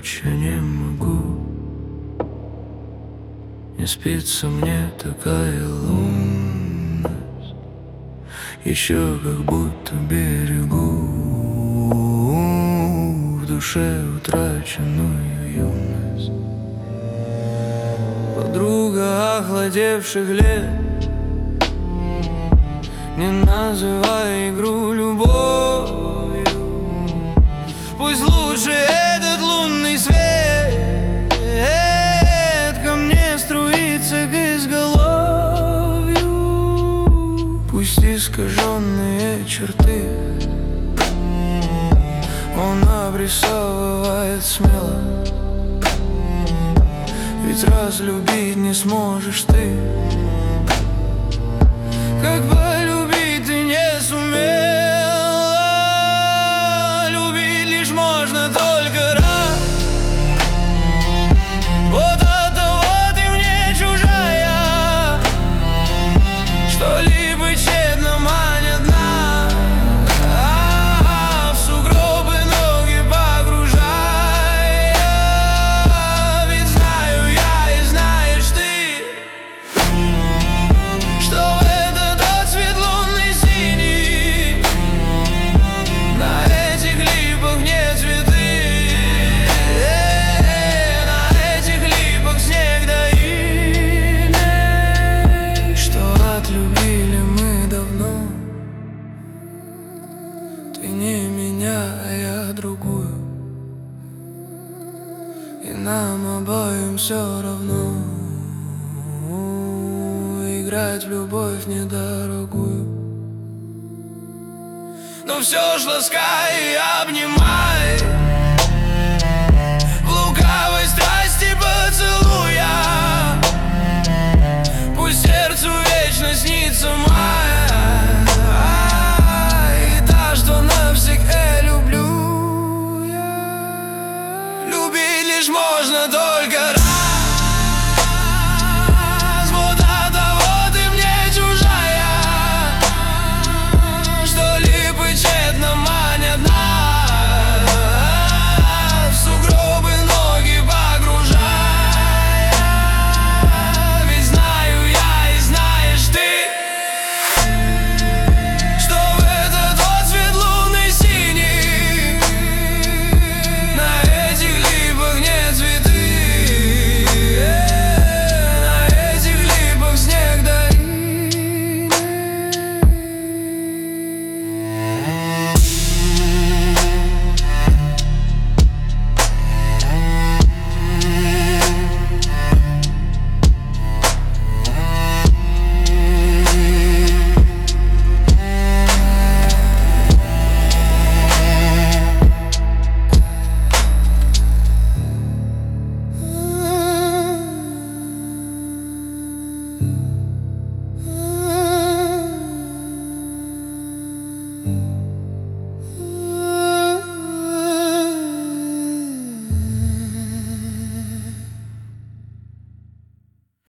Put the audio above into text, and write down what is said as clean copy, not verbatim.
ночь я не могу. Не спится мне такая лунность, еще как будто берегу в душе утраченную юность. Подруга охладевших лет, не называй игру любовью. Пусть лучше этот лунный свет ко мне струится к изголовью. Пусть искаженные черты он обрисовывает смело, ведь разлюбить не сможешь ты, как полюбить ты не сумела. Любить лишь можно только раз. Вот от того ты мне чужая, что-либо тщетно манят нас, в сугробы ноги погружая. Ведь знаю я и знаешь ты, что в этот отцвет лунный синий на этих липах не цветы, на этих липах снег да иней, что отлюбили мы давно. Ты не меня, а я другую, и нам обоим все равно играть в любовь недорогую. Но все ж ласкай и обнимай.